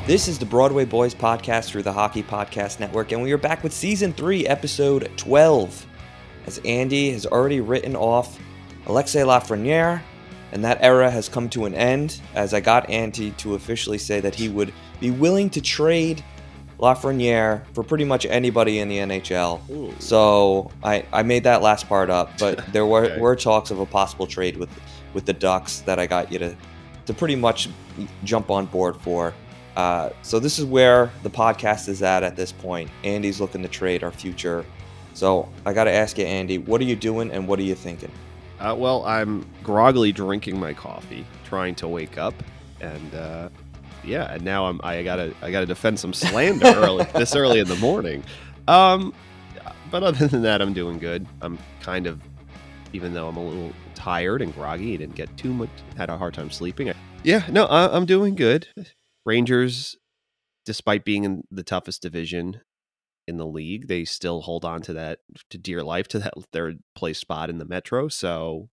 This is the Broadway Boys podcast through the Hockey Podcast Network, and we are back with Season 3, Episode 12. As Andy has already written off Alexis Lafreniere, and that era has come to an end, as I got Andy to officially say that he would be willing to trade Lafreniere for pretty much anybody in the NHL. Ooh. So I made that last part up, but there Okay. were talks of a possible trade with the Ducks that I got you to pretty much jump on board for. So this is where the podcast is at this point. Andy's looking to trade our future. So I got to ask you, Andy, what are you doing and what are you thinking? Well, I'm groggily drinking my coffee, trying to wake up, and and now I gotta defend some slander this early in the morning. But other than that, I'm doing good. I'm kind of, even though I'm a little tired and groggy, didn't get too much, had a hard time sleeping. I'm doing good. Rangers, despite being in the toughest division in the league, they still hold on to dear life, to that third place spot in the Metro. So,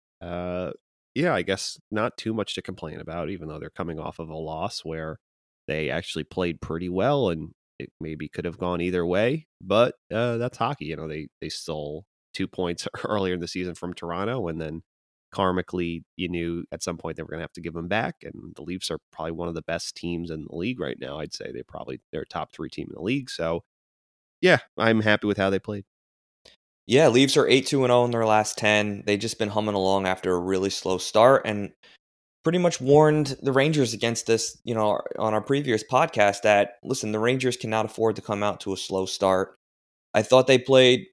I guess not too much to complain about, even though they're coming off of a loss where they actually played pretty well and it maybe could have gone either way. But that's hockey. You know, they stole 2 points earlier in the season from Toronto, and then karmically, you knew at some point they were going to have to give them back. And the Leafs are probably one of the best teams in the league right now. I'd say they're a top 3 team in the league. So, yeah, I'm happy with how they played. Yeah, Leafs are 8-2-0 in their last 10. They've just been humming along after a really slow start and pretty much warned the Rangers against this, on our previous podcast that, listen, the Rangers cannot afford to come out to a slow start. I thought they played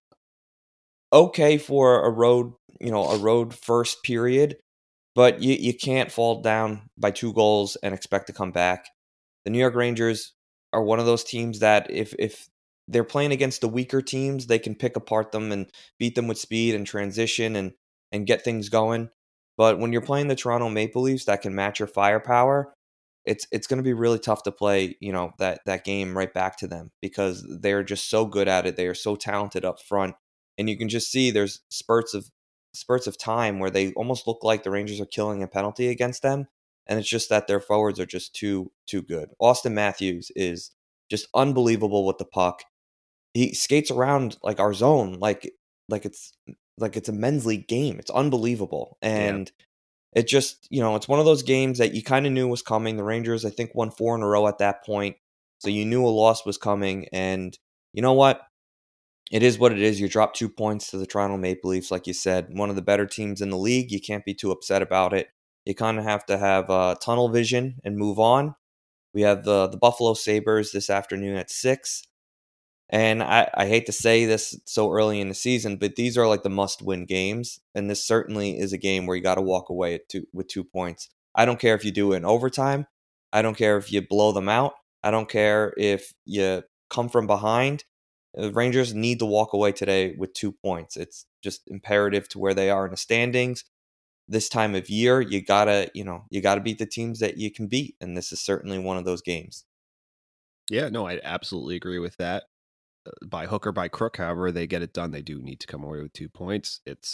okay for a road first period, but you can't fall down by 2 goals and expect to come back. The New York Rangers are one of those teams that if they're playing against the weaker teams, they can pick apart them and beat them with speed and transition and get things going. But when you're playing the Toronto Maple Leafs that can match your firepower, it's going to be really tough to play, that game right back to them because they're just so good at it. They are so talented up front, and you can just see there's spurts of time where they almost look like the Rangers are killing a penalty against them, and it's just that their forwards are just too good. Austin Matthews is just unbelievable with the puck. He skates around like our zone, like it's a men's league game. It's unbelievable, Yeah. and it just, it's one of those games that you kind of knew was coming. The Rangers, I think, won 4 in a row at that point, so you knew a loss was coming. And you know what? It is what it is. You drop 2 points to the Toronto Maple Leafs, like you said, one of the better teams in the league. You can't be too upset about it. You kind of have to have tunnel vision and move on. We have the Buffalo Sabres this afternoon at 6. And I hate to say this so early in the season, but these are like the must-win games. And this certainly is a game where you got to walk away with 2 points. I don't care if you do it in overtime. I don't care if you blow them out. I don't care if you come from behind. The Rangers need to walk away today with 2 points. It's just imperative to where they are in the standings. This time of year, you gotta beat the teams that you can beat. And this is certainly one of those games. Yeah, no, I absolutely agree with that. By hook or by crook, however they get it done, they do need to come away with 2 points. It's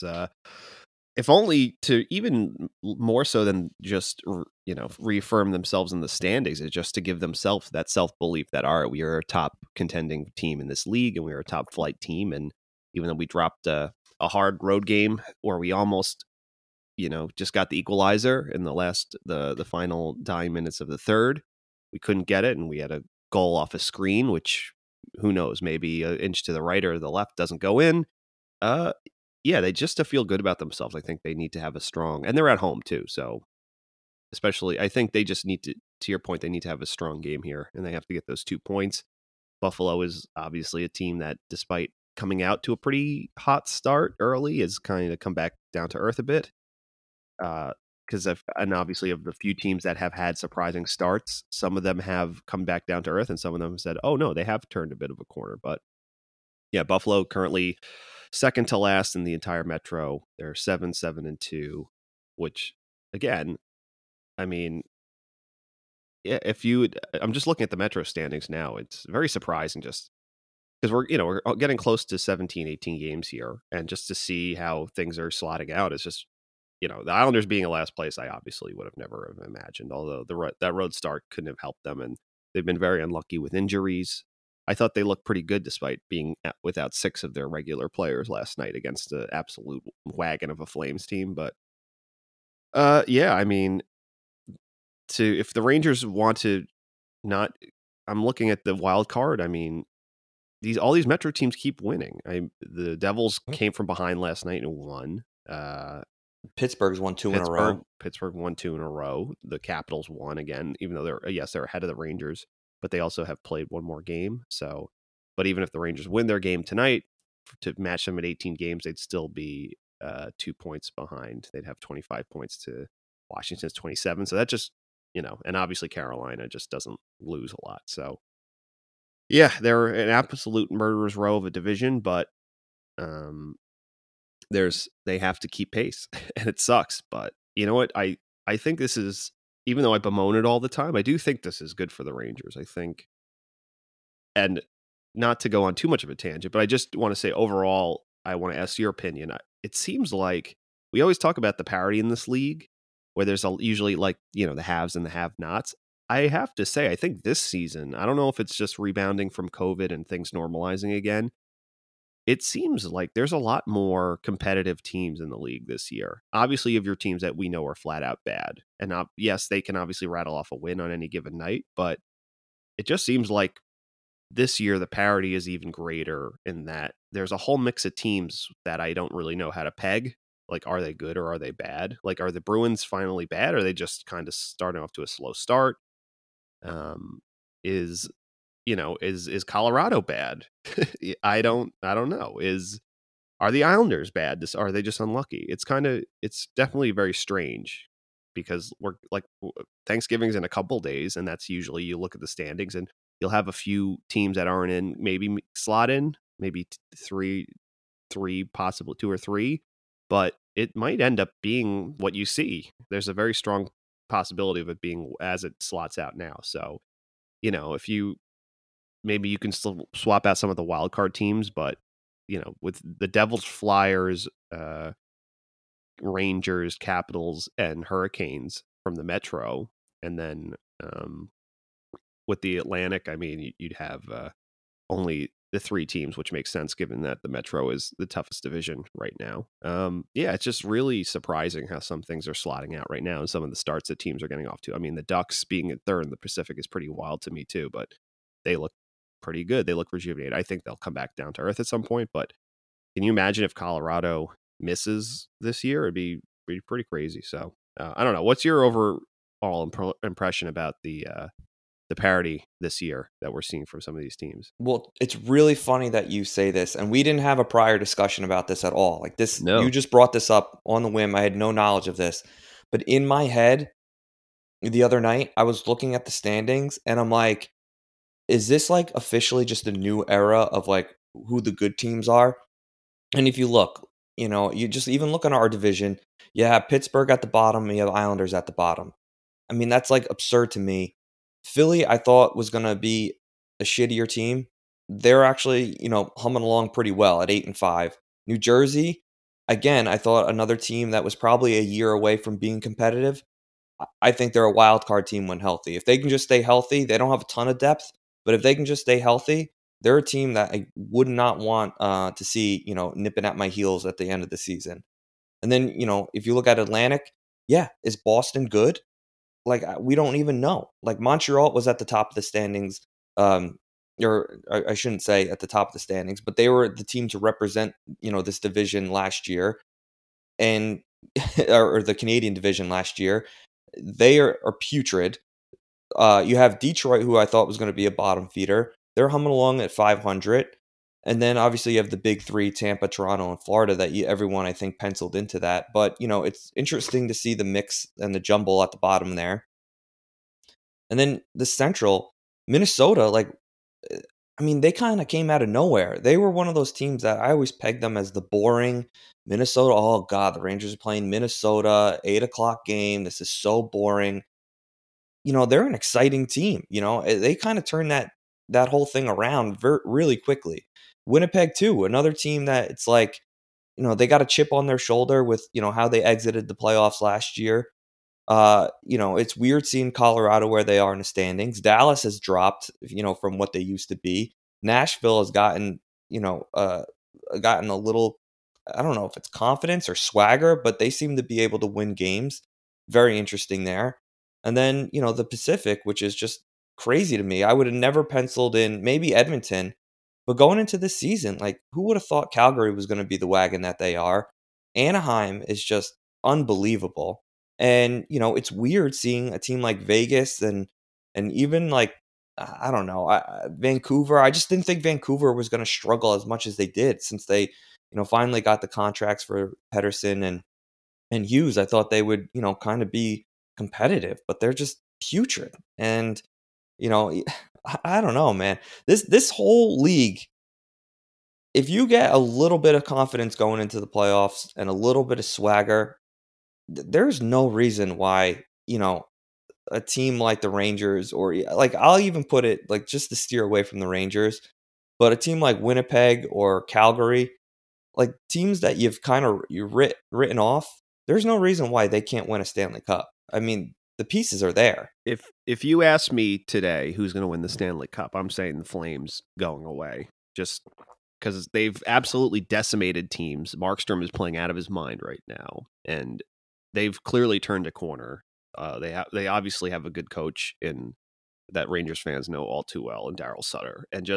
if only to even more so than just reaffirm themselves in the standings, is just to give themselves that self-belief that, all right, we are a top contending team in this league and we are a top flight team. And even though we dropped a hard road game where we almost just got the equalizer in the final dying minutes of the third, we couldn't get it, and we had a goal off a screen, which, who knows, maybe an inch to the right or the left doesn't go in. uh they just, to feel good about themselves, I think they need to have a strong, and they're at home too, so especially I think they just need to your point, they need to have a strong game here, and they have to get those 2 points. Buffalo is obviously a team that, despite coming out to a pretty hot start early, is kind of come back down to earth a bit. Because and obviously, of the few teams that have had surprising starts, some of them have come back down to earth, and some of them have said, "Oh no, they have turned a bit of a corner." But yeah, Buffalo currently second to last in the entire Metro. They're 7-7-2, which, again, I mean, yeah, I'm just looking at the Metro standings now. It's very surprising, just because we're getting close to 17, 18 games here, and just to see how things are slotting out is just, the Islanders being in last place, I obviously would have never have imagined, although that road start couldn't have helped them. And They've been very unlucky with injuries. I thought they looked pretty good despite being without 6 of their regular players last night against an absolute wagon of a Flames team. But yeah, I mean, if the Rangers want to not, I'm looking at the wild card. I mean, all these Metro teams keep winning. The Devils came from behind last night and won. Pittsburgh's won 2 in a row. Pittsburgh won 2 in a row. The Capitals won again, even though they're ahead of the Rangers, but they also have played one more game. So, but even if the Rangers win their game tonight to match them at 18 games, they'd still be 2 points behind. They'd have 25 points to Washington's 27. So that just, and obviously Carolina just doesn't lose a lot. So yeah, they're an absolute murderer's row of a division, but they have to keep pace and it sucks. But you know what? I think this is, even though I bemoan it all the time, I do think this is good for the Rangers. I think, and not to go on too much of a tangent, but I just want to say overall, I want to ask your opinion. It seems like we always talk about the parity in this league where there's usually like, the haves and the have-nots. I have to say, I think this season, I don't know if it's just rebounding from COVID and things normalizing again. It seems like there's a lot more competitive teams in the league this year. Obviously, you have your teams that we know are flat out bad. And yes, they can obviously rattle off a win on any given night, but it just seems like this year the parity is even greater in that there's a whole mix of teams that I don't really know how to peg. Like, are they good or are they bad? Like, are the Bruins finally bad? Or are they just kind of starting off to a slow start? Is Colorado bad? I don't know. Are the Islanders bad? Are they just unlucky? It's definitely very strange because we're like Thanksgiving's in a couple days, and that's usually you look at the standings and you'll have a few teams that aren't in, maybe slot in, maybe three, possibly 2 or 3, but it might end up being what you see. There's a very strong possibility of it being as it slots out now. So, if you maybe you can still swap out some of the wild card teams, but with the Devils, Flyers, Rangers, Capitals, and Hurricanes from the Metro, and then with the Atlantic, I mean, you'd have only the 3 teams, which makes sense given that the Metro is the toughest division right now. Yeah, it's just really surprising how some things are slotting out right now and some of the starts that teams are getting off to. I mean, the Ducks being at 3rd in the Pacific is pretty wild to me too, but they look pretty good. They look rejuvenated. I think they'll come back down to earth at some point, but can you imagine if Colorado misses this year? It'd be pretty crazy. So I don't know. What's your overall impression about the parity this year that we're seeing from some of these teams? Well, it's really funny that you say this, and we didn't have a prior discussion about this at all. Like this, No. you just brought this up on the whim. I had no knowledge of this. But in my head, the other night, I was looking at the standings and I'm like, is this like officially just a new era of like who the good teams are? And if you look, you just even look at our division, you have Pittsburgh at the bottom, you have Islanders at the bottom. I mean, that's like absurd to me. Philly, I thought was going to be a shittier team. They're actually, humming along pretty well at 8-5. New Jersey, again, I thought another team that was probably a year away from being competitive. I think they're a wild card team when healthy. If they can just stay healthy, they don't have a ton of depth, but if they can just stay healthy, they're a team that I would not want to see, nipping at my heels at the end of the season. And then, if you look at Atlantic, yeah, is Boston good? Like we don't even know. Like Montreal was at the top of the standings, or I shouldn't say at the top of the standings, but they were the team to represent, this division last year, and or the Canadian division last year. They are putrid. You have Detroit, who I thought was going to be a bottom feeder. They're humming along at 500. And then obviously you have the big 3, Tampa, Toronto, and Florida, that everyone I think penciled into that. But, it's interesting to see the mix and the jumble at the bottom there. And then the Central, Minnesota, I mean, they kind of came out of nowhere. They were one of those teams that I always pegged them as the boring Minnesota. Oh, God, the Rangers are playing Minnesota, 8 o'clock game. This is so boring. They're an exciting team. They kind of turned that whole thing around really quickly. Winnipeg too, another team that it's like, they got a chip on their shoulder with, how they exited the playoffs last year. It's weird seeing Colorado where they are in the standings. Dallas has dropped, from what they used to be. Nashville has gotten a little, I don't know if it's confidence or swagger, but they seem to be able to win games. Very interesting there. And then, the Pacific, which is just crazy to me. I would have never penciled in maybe Edmonton, but going into this season, like who would have thought Calgary was going to be the wagon that they are? Anaheim is just unbelievable. And, it's weird seeing a team like Vegas and even like I don't know, Vancouver. I just didn't think Vancouver was going to struggle as much as they did since they, finally got the contracts for Pedersen and Hughes. I thought they would, kind of be competitive, but they're just putrid. And, you know, I don't know, man. This whole league, if you get a little bit of confidence going into the playoffs and a little bit of swagger, there's no reason why, a team like the Rangers or like I'll even put it like just to steer away from the Rangers, but a team like Winnipeg or Calgary, like teams that you've kind of written off, there's no reason why they can't win a Stanley Cup. I mean, the pieces are there. If you ask me today who's going to win the Stanley Cup, I'm saying the Flames going away. Just because they've absolutely decimated teams. Markstrom is playing out of his mind right now, and they've clearly turned a corner. They obviously have a good coach in that Rangers fans know all too well, in Daryl Sutter, and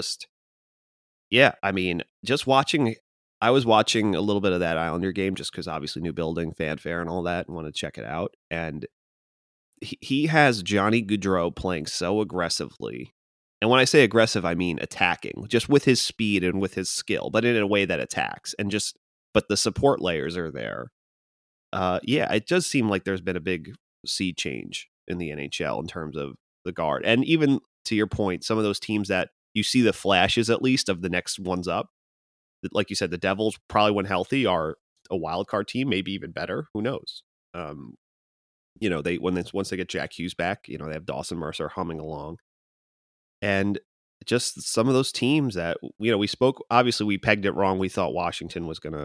I mean, just watching. I was watching a little bit of that Islander game just because obviously new building, fanfare, and all that, and want to check it out. And he has Johnny Gaudreau playing so aggressively. And when I say aggressive, I mean attacking, just with his speed and with his skill, but in a way that attacks. But the support layers are there. It does seem like there's been a big sea change in the NHL in terms of the guard. And even to your point, some of those teams that you see the flashes at least of the next ones up, like you said, the Devils probably when healthy are a wild card team, maybe even better. Who knows? Once they get Jack Hughes back, they have Dawson Mercer humming along. And just some of those teams that, we spoke, obviously we pegged it wrong. We thought Washington was going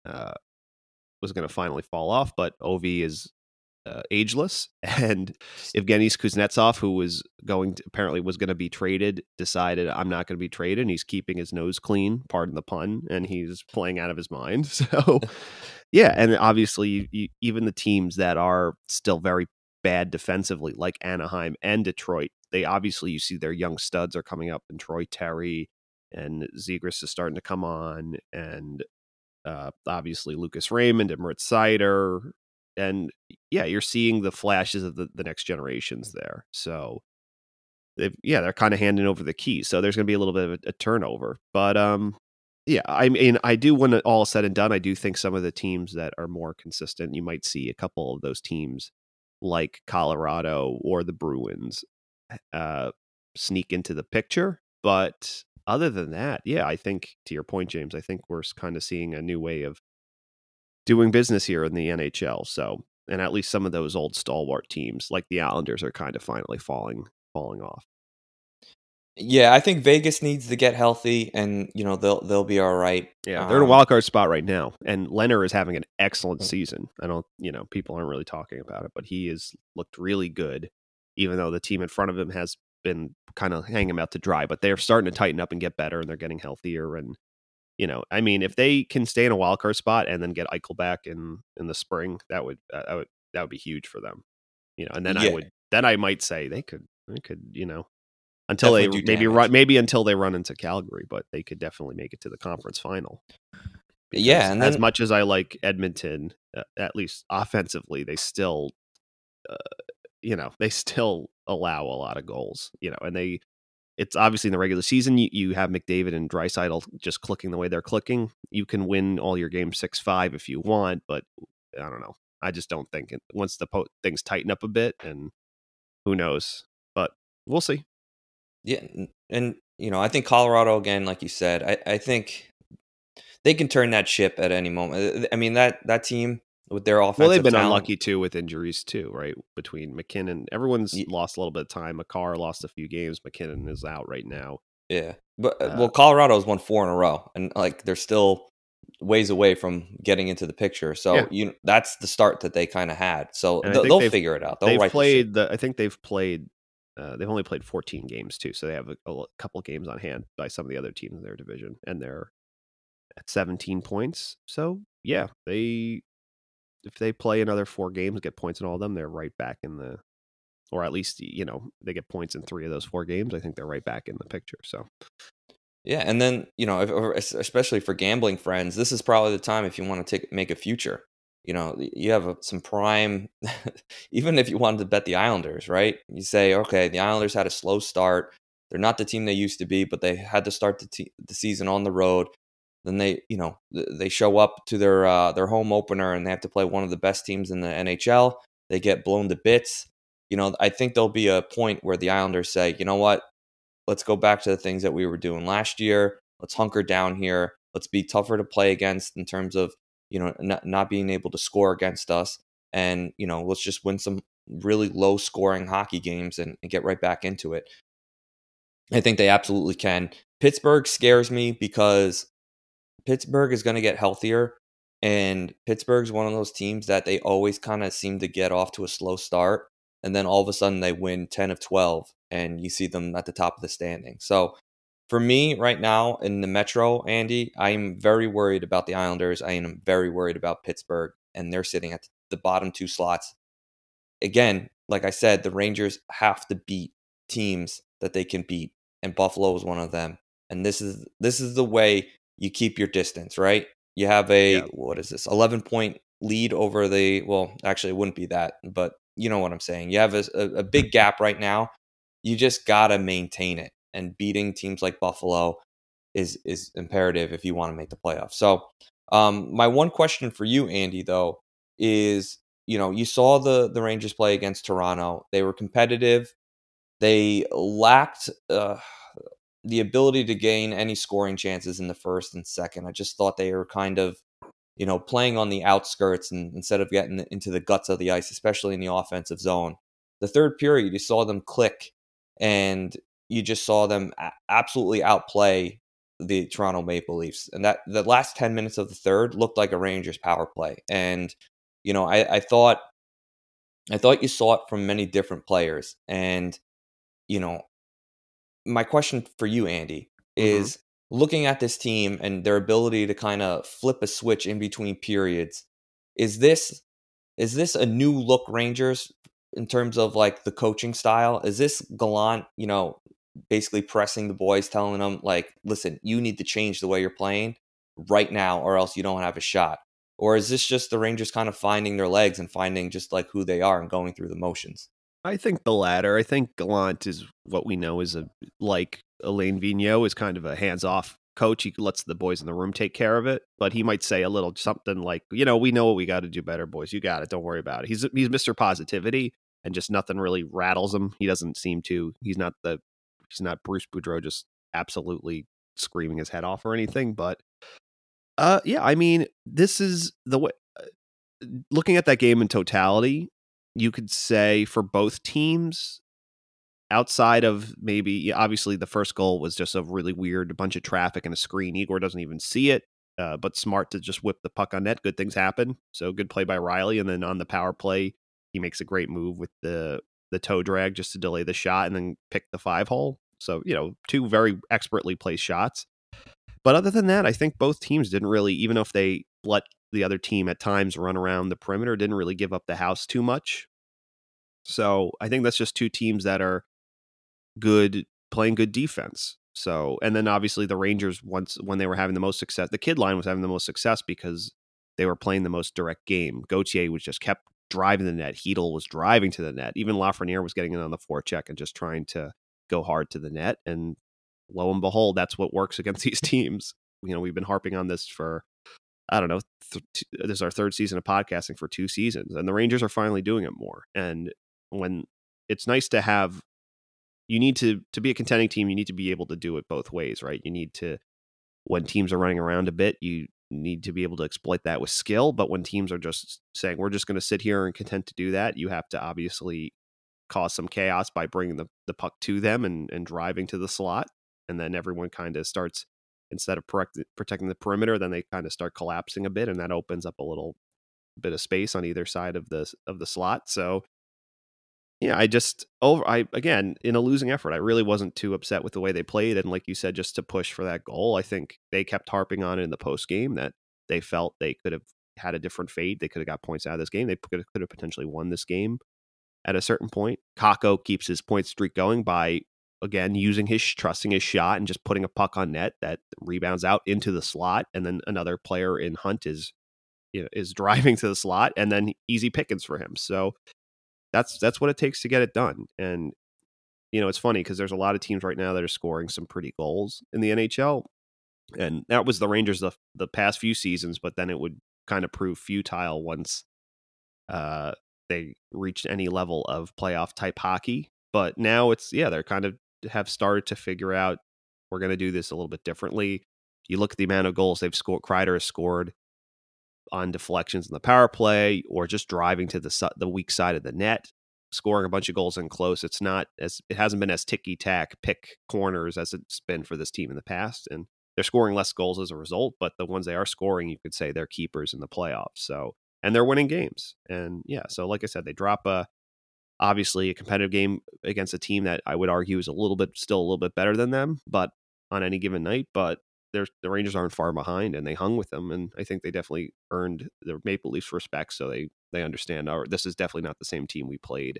to finally fall off, but Ovi is ageless. And Evgeny Kuznetsov, who apparently was going to be traded, decided I'm not going to be traded. And he's keeping his nose clean, pardon the pun, and he's playing out of his mind. So yeah. And obviously even the teams that are still very bad defensively, like Anaheim and Detroit, you see their young studs are coming up, and Troy Terry and Zegras is starting to come on, and obviously Lucas Raymond and Moritz Seider. And you're seeing the flashes of the next generations there. So they're kind of handing over the keys. So there's going to be a little bit of a turnover. But I mean, I do, when it all is said and done, I do think some of the teams that are more consistent, you might see a couple of those teams like Colorado or the Bruins sneak into the picture. But other than that, I think, to your point, James, I think we're kind of seeing a new way of doing business here in the NHL. So, and at least some of those old stalwart teams like the Islanders are kind of finally falling off. Yeah, I think Vegas needs to get healthy, and they'll be all right. Yeah, they're in a wild card spot right now, and Leonard is having an excellent season. I don't, people aren't really talking about it, but he has looked really good, even though the team in front of him has been kind of hanging him out to dry. But they're starting to tighten up and get better, and they're getting healthier. And I mean, if they can stay in a wild card spot and then get Eichel back in the spring, that would be huge for them. And then I might say they could until definitely maybe until they run into Calgary, but they could definitely make it to the conference final. Because and as much as I like Edmonton, at least offensively, they still, they still allow a lot of goals. And it's obviously in the regular season you have McDavid and Draisaitl just clicking the way they're clicking. You can win all your games 6-5 if you want, but I don't know. I just don't think once the things tighten up a bit, and who knows, but we'll see. Yeah, and I think Colorado, again, like you said, I think they can turn that ship at any moment. I mean, that team with their offensive well, they've been talent, unlucky too with injuries too, right? Between McKinnon, everyone's lost a little bit of time. Makar lost a few games. McKinnon is out right now. Yeah, but Colorado's won 4 in a row, and like they're still ways away from getting into the picture. Yeah, So that's the start that they kind of had. So and I think they'll figure it out. They'll they've right the ship. played I think they've only played 14 games too, so they have a couple games on hand by some of the other teams in their division, and they're at 17 points. So yeah, if they play another 4 games, get points in all of them, they're right back in the, or at least they get points in 3 of those 4 games. I think they're right back in the picture. So Yeah, and then especially for gambling friends, this is probably the time if you want to make a future. You have some prime. Even if you wanted to bet the Islanders, right? You say, okay, the Islanders had a slow start. They're not the team they used to be, but they had to start the season on the road. Then they show up to their home opener and they have to play one of the best teams in the NHL. They get blown to bits. I think there'll be a point where the Islanders say, you know what? Let's go back to the things that we were doing last year. Let's hunker down here. Let's be tougher to play against in terms of, not being able to score against us. And, let's just win some really low scoring hockey games and get right back into it. I think they absolutely can. Pittsburgh scares me because Pittsburgh is going to get healthier. And Pittsburgh's one of those teams that they always kind of seem to get off to a slow start. And then all of a sudden they win 10 of 12 and you see them at the top of the standing. So for me right now in the Metro, Andy, I am very worried about the Islanders. I am very worried about Pittsburgh, and they're sitting at the bottom 2 slots. Again, like I said, the Rangers have to beat teams that they can beat, and Buffalo is one of them. And this is the way you keep your distance, right? You have yeah, what is this, 11-point lead over well, actually it wouldn't be that, but you know what I'm saying. You have a big gap right now. You just gotta maintain it, and beating teams like Buffalo is imperative if you want to make the playoffs. So, my one question for you, Andy, though, is you saw the Rangers play against Toronto. They were competitive. They lacked the ability to gain any scoring chances in the first and second. I just thought they were kind of playing on the outskirts and instead of getting into the guts of the ice, especially in the offensive zone. The third period, you saw them click, and you just saw them absolutely outplay the Toronto Maple Leafs. And that the last 10 minutes of the third looked like a Rangers power play. And I thought you saw it from many different players. And you know, my question for you, Andy, hmm is looking at this team and their ability to kind of flip a switch in between periods. Is this a new look Rangers in terms of like the coaching style? Is this Gallant, basically pressing the boys, telling them like, listen, you need to change the way you're playing right now, or else you don't have a shot? Or is this just the Rangers kind of finding their legs and finding just like who they are and going through the motions? I think the latter. I think Gallant is what we know is like Alain Vigneault is kind of a hands-off coach. He lets the boys in the room take care of it, but he might say a little something like, we know what we got to do better, boys. You got it. Don't worry about it. He's Mr. Positivity, and just nothing really rattles him. He doesn't seem to. He's not Bruce Boudreau just absolutely screaming his head off or anything. But yeah, I mean, this is the way. Looking at that game in totality, you could say for both teams, outside of maybe obviously the first goal was just a really weird bunch of traffic and a screen. Igor doesn't even see it, but smart to just whip the puck on net. Good things happen. So good play by Riley, and then on the power play, he makes a great move with the toe drag just to delay the shot and then pick the 5-hole. So 2 very expertly placed shots. But other than that, I think both teams didn't really, even if they let the other team at times run around the perimeter, didn't really give up the house too much. So I think that's just 2 teams that are good, playing good defense. So, and then obviously the Rangers, when they were having the most success, the kid line was having the most success because they were playing the most direct game. Gauthier was just kept driving the net. Hedel was driving to the net. Even Lafreniere was getting in on the forecheck and just trying to go hard to the net. And lo and behold, that's what works against these teams. We've been harping on this for, I don't know, this is our 3rd season of podcasting for 2 seasons, and the Rangers are finally doing it more. And when it's nice to have, you need to be a contending team, you need to be able to do it both ways, right? You need to, when teams are running around a bit, you need to be able to exploit that with skill. But when teams are just saying, we're just going to sit here and content to do that, you have to obviously cause some chaos by bringing the puck to them and driving to the slot. And then everyone kind of starts instead of protecting the perimeter, then they kind of start collapsing a bit, and that opens up a little bit of space on either side of the slot. So yeah, I again, in a losing effort, I really wasn't too upset with the way they played, and like you said, just to push for that goal. I think they kept harping on it in the post game that they felt they could have had a different fate. They could have got points out of this game. They could have potentially won this game at a certain point. Kako keeps his point streak going by again using trusting his shot and just putting a puck on net that rebounds out into the slot, and then another player in Hunt is driving to the slot, and then easy pickings for him. So that's what it takes to get it done. And it's funny because there's a lot of teams right now that are scoring some pretty goals in the NHL, and that was the Rangers the past few seasons. But then it would kind of prove futile once they reached any level of playoff type hockey. But now they're kind of have started to figure out we're going to do this a little bit differently. You look at the amount of goals they've scored. Kreider has scored on deflections in the power play or just driving to the weak side of the net, scoring a bunch of goals in close. It hasn't been as ticky-tack pick corners as it's been for this team in the past, and they're scoring less goals as a result, but the ones they are scoring, you could say they're keepers in the playoffs. So, and they're winning games. And yeah, so like I said, they drop obviously a competitive game against a team that I would argue is still a little bit better than them, but on any given night, but the Rangers aren't far behind, and they hung with them, and I think they definitely earned the Maple Leafs respect. So they understand, this is definitely not the same team we played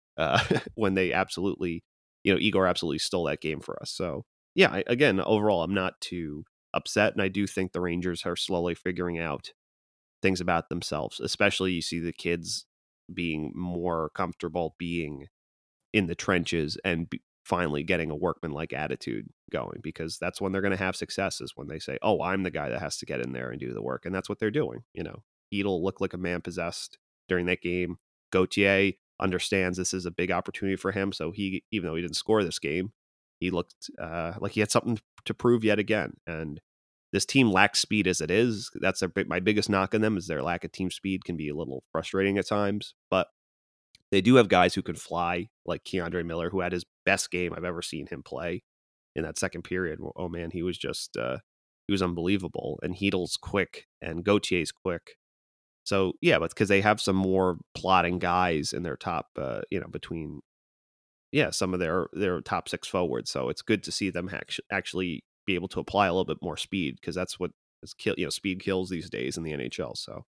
when they absolutely, Igor absolutely stole that game for us. So yeah, again, overall, I'm not too upset, and I do think the Rangers are slowly figuring out things about themselves. Especially, you see the kids being more comfortable being in the trenches and finally getting a workman-like attitude going, because that's when they're going to have success, is when they say, oh, I'm the guy that has to get in there and do the work. And that's what they're doing. Edel looked like a man possessed during that game. Gauthier understands this is a big opportunity for him. So even though he didn't score this game, he looked like he had something to prove yet again. And this team lacks speed as it is. That's my biggest knock on them, is their lack of team speed can be a little frustrating at times. But they do have guys who can fly, like Keandre Miller, who had his best game I've ever seen him play in that second period. Oh man, he was just he was unbelievable. And Heedle's quick, and Gauthier's quick. So yeah, but because they have some more plotting guys in their top, between some of their top six forwards. So it's good to see them actually be able to apply a little bit more speed, because that's what speed kills these days in the NHL. So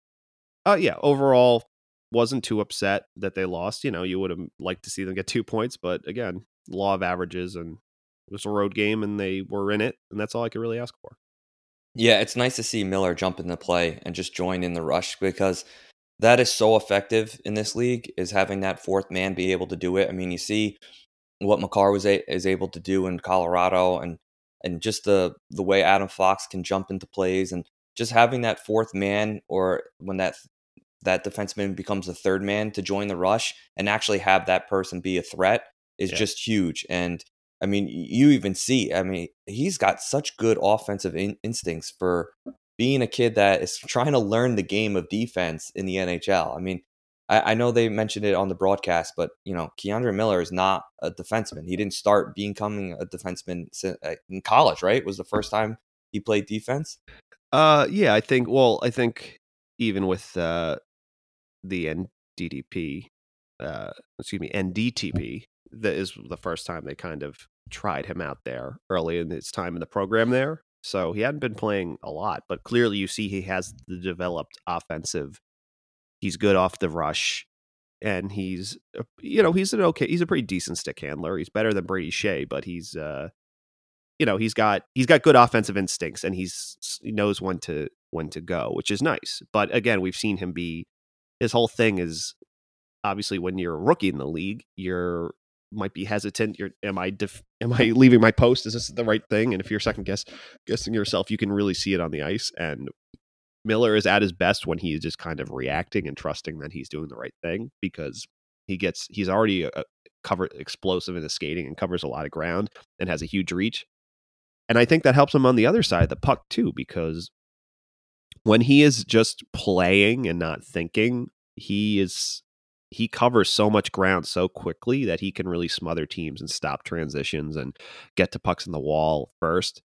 overall, wasn't too upset that they lost. You would have liked to see them get 2 points, but again, law of averages, and it was a road game and they were in it, and that's all I could really ask for. Yeah, it's nice to see Miller jump into play and just join in the rush, because that is so effective in this league, is having that fourth man be able to do it. I mean, you see what Makar is able to do in Colorado, and just the way Adam Fox can jump into plays, and just having that fourth man, or when that defenseman becomes the third man to join the rush and actually have that person be a threat is just huge. And I mean, you even see, I mean, he's got such good offensive instincts for being a kid that is trying to learn the game of defense in the NHL. I mean, I know they mentioned it on the broadcast, but Keandre Miller is not a defenseman. He didn't start becoming a defenseman in college, right? It was the first time he played defense. Yeah, I think even with the NDTP, NDTP, that is the first time they kind of tried him out there early in his time in the program there. So he hadn't been playing a lot, but clearly you see he has the developed offensive. He's good off the rush, and he's he's a pretty decent stick handler. He's better than Brady Shea, but he's he's got good offensive instincts, and he knows when to go, which is nice. But again, we've seen him his whole thing is, obviously, when you're a rookie in the league, you're might be hesitant. Am I leaving my post? Is this the right thing? And if you're guessing yourself, you can really see it on the ice. And Miller is at his best when he is just kind of reacting and trusting that he's doing the right thing, because he's already explosive in his skating and covers a lot of ground and has a huge reach. And I think that helps him on the other side of the puck too, because when he is just playing and not thinking, he covers so much ground so quickly that he can really smother teams and stop transitions and get to pucks in the wall first.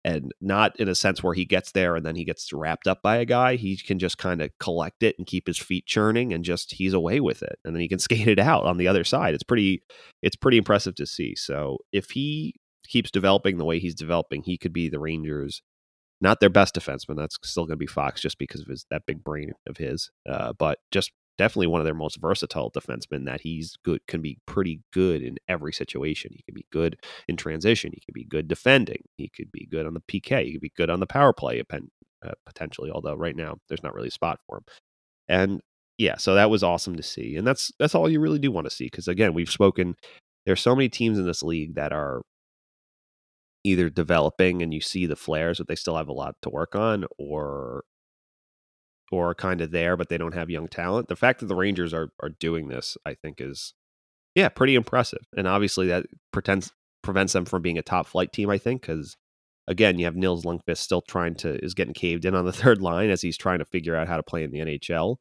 and not in a sense where he gets there and then he gets wrapped up by a guy. He can just kind of collect it and keep his feet churning and just he's away with it. And then he can skate it out on the other side. It's pretty impressive to see. So if he keeps developing the way he's developing, he could be the Rangers, not their best defenseman. That's still going to be Fox just because of that big brain of his. But just definitely one of their most versatile defensemen that he's good, can be pretty good in every situation. He can be good in transition. He could be good defending. He could be good on the PK. He could be good on the power play potentially, although right now there's not really a spot for him. And yeah, so that was awesome to see. And that's all you really do want to see. Because again, we've spoken, there's so many teams in this league that are either developing and you see the flares, but they still have a lot to work on, or kind of there, but they don't have young talent. The fact that the Rangers are doing this, I think, is pretty impressive. And obviously that prevents them from being a top flight team, I think, because again, you have Nils Lundkvist still is getting caved in on the third line as he's trying to figure out how to play in the NHL.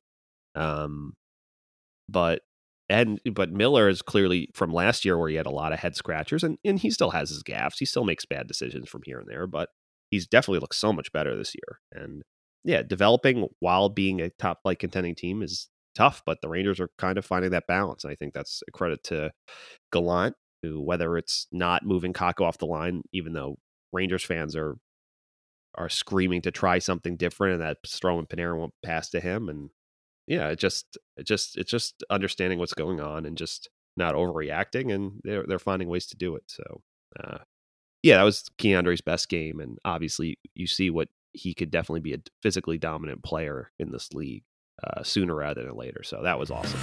But Miller is clearly from last year where he had a lot of head scratchers, and he still has his gaffes. He still makes bad decisions from here and there, but he's definitely looked so much better this year. And yeah, developing while being a top flight contending team is tough, but the Rangers are kind of finding that balance. And I think that's a credit to Gallant, who, whether it's not moving Kakko off the line, even though Rangers fans are screaming to try something different, and that throwing Panarin won't pass to him. And yeah, it's just understanding what's going on and just not overreacting, and they're finding ways to do it. So yeah, that was Keandre's best game, and obviously you see what he could definitely be a physically dominant player in this league sooner rather than later. So that was awesome.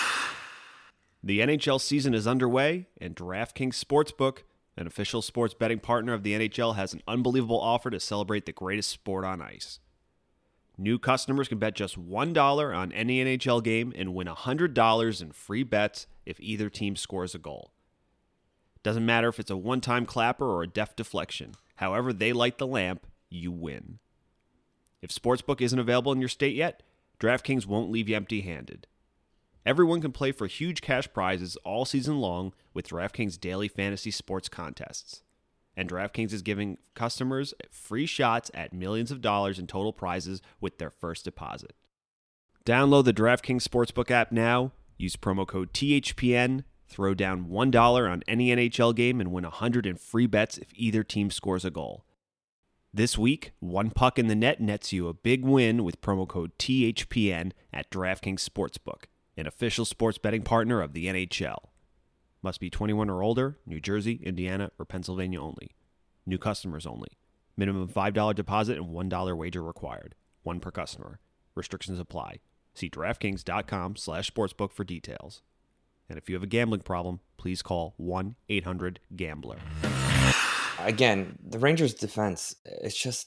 The NHL season is underway, and DraftKings Sportsbook, an official sports betting partner of the NHL, has an unbelievable offer to celebrate the greatest sport on ice. New customers can bet just $1 on any NHL game and win $100 in free bets if either team scores a goal. Doesn't matter if it's a one-time clapper or a deft deflection. However they light the lamp, you win. If Sportsbook isn't available in your state yet, DraftKings won't leave you empty-handed. Everyone can play for huge cash prizes all season long with DraftKings daily fantasy sports contests. And DraftKings is giving customers free shots at millions of dollars in total prizes with their first deposit. Download the DraftKings Sportsbook app now, use promo code THPN, throw down $1 on any NHL game, and win $100 in free bets if either team scores a goal. This week, one puck in the net nets you a big win with promo code THPN at DraftKings Sportsbook, an official sports betting partner of the NHL. Must be 21 or older, New Jersey, Indiana, or Pennsylvania only. New customers only. Minimum $5 deposit and $1 wager required. One per customer. Restrictions apply. See DraftKings.com/sportsbook for details. And if you have a gambling problem, please call 1-800-GAMBLER. Again, the Rangers' defense, it's just,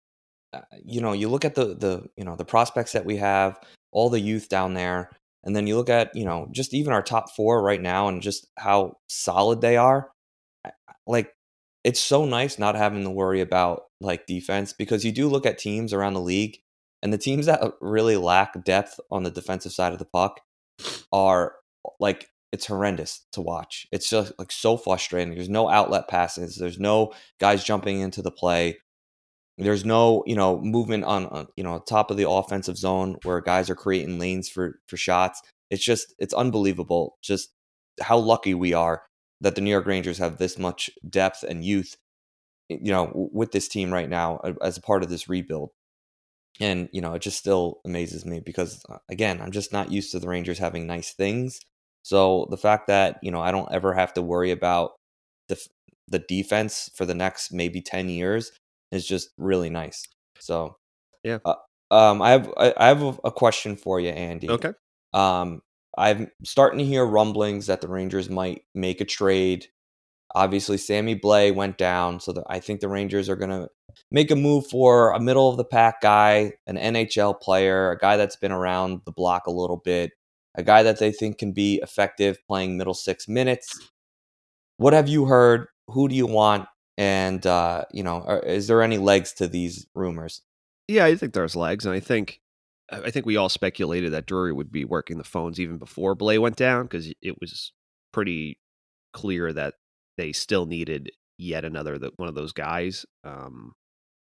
you look at the prospects that we have, all the youth down there, and then you look at, just even our top four right now and just how solid they are. Like, it's so nice not having to worry about, like, defense, because you do look at teams around the league, and the teams that really lack depth on the defensive side of the puck are, like, it's horrendous to watch. It's just, like, so frustrating. There's no outlet passes. There's no guys jumping into the play. There's no, movement on top of the offensive zone where guys are creating lanes for shots. It's unbelievable just how lucky we are that the New York Rangers have this much depth and youth, with this team right now as a part of this rebuild. And, it just still amazes me because, again, I'm just not used to the Rangers having nice things. So the fact that, I don't ever have to worry about the defense for the next maybe 10 years is just really nice. So, yeah. I have a question for you, Andy. Okay. I'm starting to hear rumblings that the Rangers might make a trade. Obviously, Sammy Blais went down, so I think the Rangers are going to make a move for a middle-of-the-pack guy, an NHL player, a guy that's been around the block a little bit, a guy that they think can be effective playing middle 6 minutes. What have you heard? Who do you want? And, is there any legs to these rumors? Yeah, I think there's legs, and I think we all speculated that Drury would be working the phones even before Blais went down because it was pretty clear that they still needed yet another one of those guys.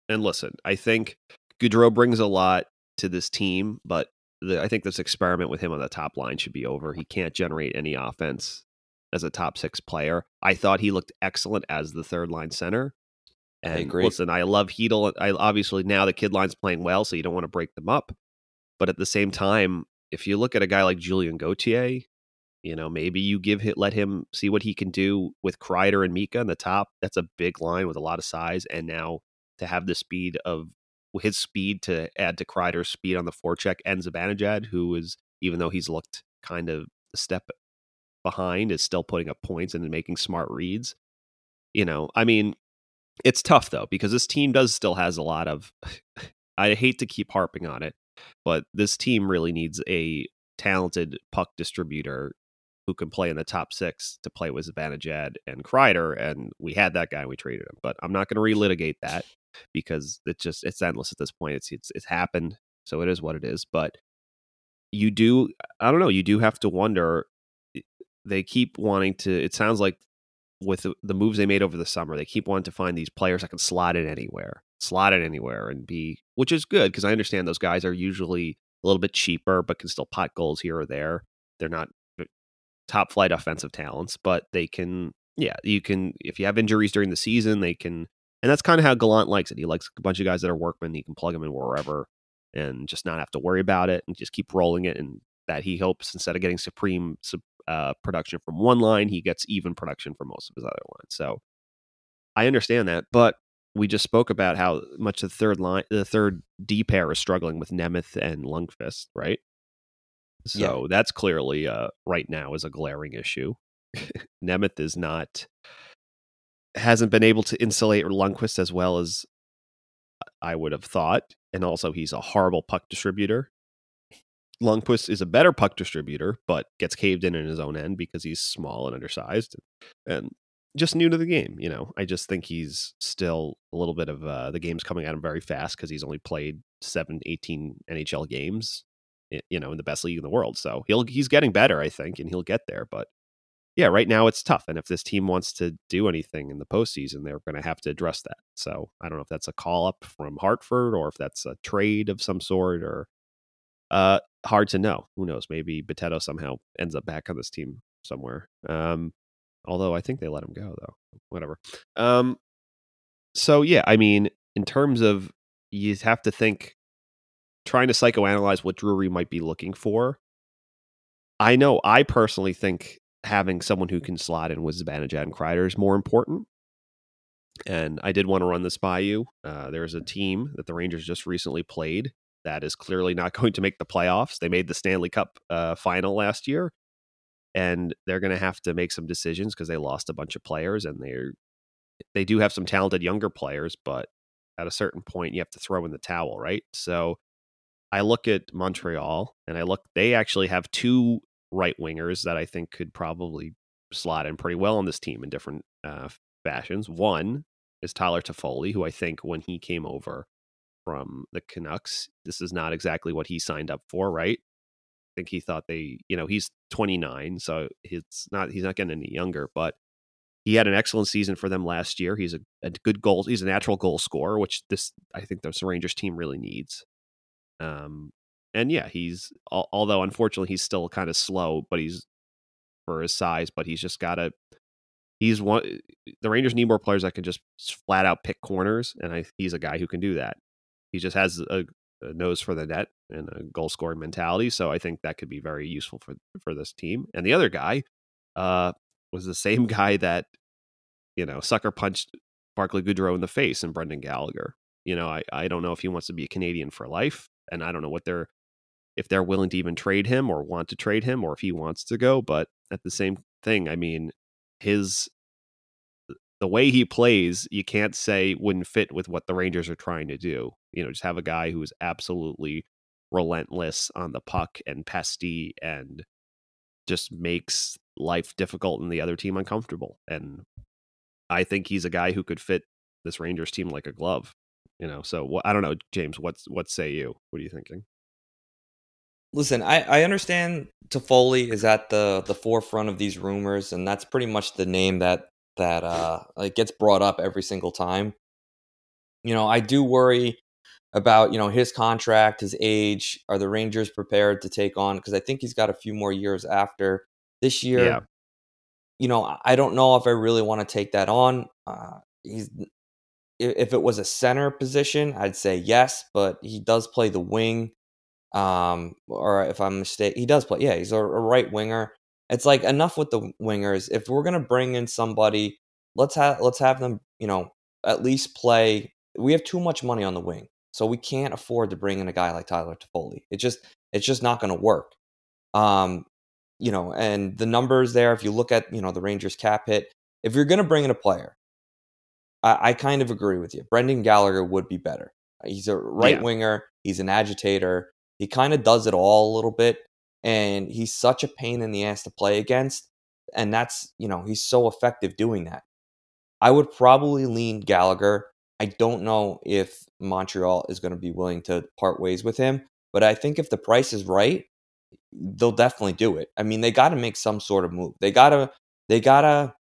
And listen, I think Goudreau brings a lot to this team, but I think this experiment with him on the top line should be over. He can't generate any offense as a top 6 player. I thought he looked excellent as the third line center. I And agree. listen, I love Hedel. I obviously now the kid line's playing well, so you don't want to break them up. But at the same time, if you look at a guy like Julien Gauthier, maybe you let him see what he can do with Kreider and Mika in the top. That's a big line with a lot of size, and now to have the speed of his speed to add to Kreider's speed on the forecheck, and Zibanejad, who is, even though he's looked kind of a step behind, is still putting up points and making smart reads. I mean, it's tough though, because this team still has a lot of. I hate to keep harping on it, but this team really needs a talented puck distributor who can play in the top 6 to play with Zibanejad and Kreider, and we had that guy and we traded him. But I'm not going to relitigate that because it's endless at this point. It's happened, so it is what it is. But you do have to wonder. They keep wanting to. It sounds like with the moves they made over the summer, they keep wanting to find these players that can slot it anywhere, and be, which is good because I understand those guys are usually a little bit cheaper, but can still pot goals here or there. They're not top flight offensive talents, but they can, you can, if you have injuries during the season, they can, and that's kind of how Gallant likes it. He likes a bunch of guys that are workmen. He can plug them in wherever and just not have to worry about it and just keep rolling it. And that he hopes instead of getting supreme production from one line, he gets even production from most of his other lines. So I understand that, but we just spoke about how much the third D pair is struggling with Nemeth and Lundqvist, right? So that's clearly right now is a glaring issue. Nemeth hasn't been able to insulate Lundqvist as well as I would have thought, and also he's a horrible puck distributor. Lundqvist is a better puck distributor, but gets caved in his own end because he's small and undersized and just new to the game. I just think he's still a little bit of the game's coming at him very fast because he's only played 18 NHL games, in the best league in the world. So he's getting better, I think, and he'll get there. But yeah, right now it's tough. And if this team wants to do anything in the postseason, they're going to have to address that. So I don't know if that's a call up from Hartford or if that's a trade of some sort or hard to know. Who knows? Maybe Boteto somehow ends up back on this team somewhere. Although I think they let him go, though. Whatever. So, yeah, I mean, in terms of you have to think, trying to psychoanalyze what Drury might be looking for. I know I personally think having someone who can slot in with Zibanejad and Kreider is more important. And I did want to run this by you. There's a team that the Rangers just recently played that is clearly not going to make the playoffs. They made the Stanley Cup final last year, and they're going to have to make some decisions because they lost a bunch of players, and they do have some talented younger players, but at a certain point, you have to throw in the towel, right? So I look at Montreal, and they actually have 2 right wingers that I think could probably slot in pretty well on this team in different fashions. One is Tyler Toffoli, who I think when he came over from the Canucks, this is not exactly what he signed up for, right? I think he thought he's 29, so he's not getting any younger, but he had an excellent season for them last year. He's a good goal. He's a natural goal scorer, which I think the Rangers team really needs. And yeah, although unfortunately he's still kind of slow, but he's for his size, but he's just got he's one. The Rangers need more players that can just flat out pick corners, and he's a guy who can do that. He just has a nose for the net and a goal scoring mentality, so I think that could be very useful for this team. And the other guy was the same guy that sucker punched Barclay Goodrow in the face and Brendan Gallagher. I don't know if he wants to be a Canadian for life, and I don't know if they're willing to even trade him or want to trade him or if he wants to go. But at the same thing, I mean, the way he plays, you can't say wouldn't fit with what the Rangers are trying to do. Just have a guy who is absolutely relentless on the puck and pesty and just makes life difficult and the other team uncomfortable. And I think he's a guy who could fit this Rangers team like a glove. So I don't know, James, what say you? What are you thinking? Listen, I understand Toffoli is at the forefront of these rumors, and that's pretty much the name that it gets brought up every single time. I do worry about, his contract, his age. Are the Rangers prepared to take on? Because I think he's got a few more years after this Yeah. year. I don't know if I really want to take that on. If it was a center position, I'd say yes, but he does play the wing. Or if I'm mistaken, he does play. Yeah, he's a right winger. It's like enough with the wingers. If we're gonna bring in somebody, let's have them, at least play. We have too much money on the wing, so we can't afford to bring in a guy like Tyler Toffoli. It's just not gonna work. Um, and the numbers there. If you look at the Rangers cap hit, if you're gonna bring in a player, I kind of agree with you. Brendan Gallagher would be better. He's a right Yeah. winger. He's an agitator. He kind of does it all a little bit, and he's such a pain in the ass to play against. And that's, he's so effective doing that. I would probably lean Gallagher. I don't know if Montreal is going to be willing to part ways with him, but I think if the price is right, they'll definitely do it. I mean, they got to make some sort of move. They gotta